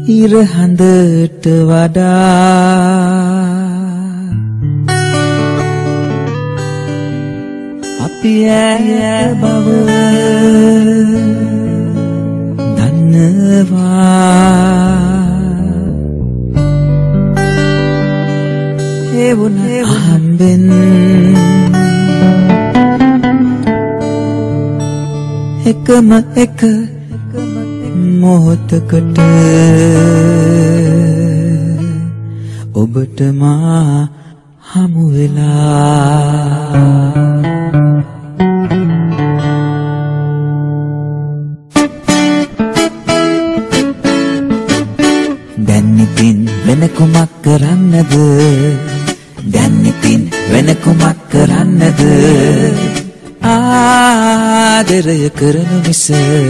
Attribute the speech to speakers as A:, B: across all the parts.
A: ඉර හඳට වඩා අපි ඈ බව දන්නවා ඒ වුණ අහම්බෙන් එකම එක මොහොතකට ඔබට මා හමු වෙලා දැන් ඉතින් වෙන කුමක් කරන්නද දැන් ඉතින් වෙන කුමක් කරන්නද ආදරය කරන මිස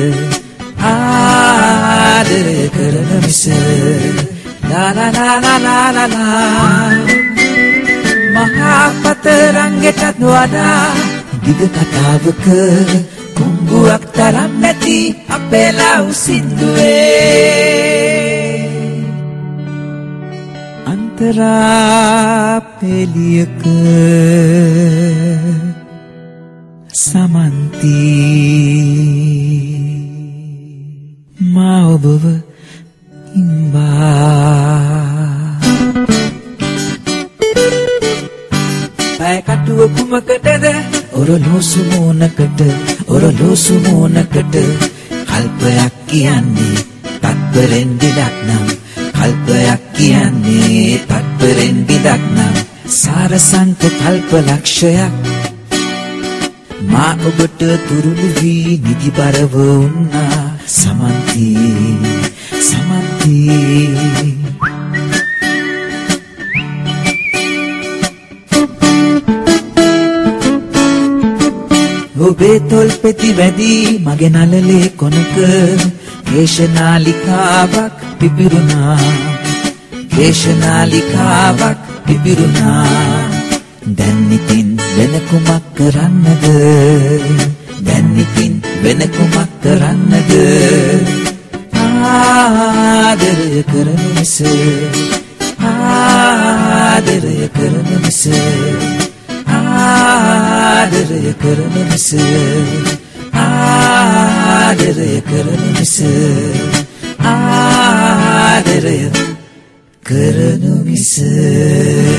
A: ආදරය කරන මිස ලා ලා ලා ලා ලා ලා මහා පතරංගටත් වඩා දිග කතාවක කුඹුවක් තරම් නැති අපේ ලව් සින්දුවේ අන්තරා පෙළියක සමන්ති මා ඔබව ඉම්බා පැය කටුව කුමකටද ඔරලෝසු මෝනකට කල්පයක් කියන්නේ තත්පරෙන් දිඩක් නම් කල්පයක් කියන්නේ තත්පරෙන් දිඩක් නම් සාරසංක කල්ප ලක්ෂයක් මා ඔබට තුරුළු වී නිදිබරව වුණා සමන්ති ඔබේ තොල් පෙති වැඩි මගේ නළලේ කොනක කේශනාලිකාවක් පිපිරුණා දැන් ඉතින් වෙන කුමක් කරන්නද දැන් ඉතින් වෙන කුමක් කරන්නද ආදරය කරන මිස ආදරය කරන මිස ආදරය කරන මිස ආදරය කරන මිස ආදරය කරන මිස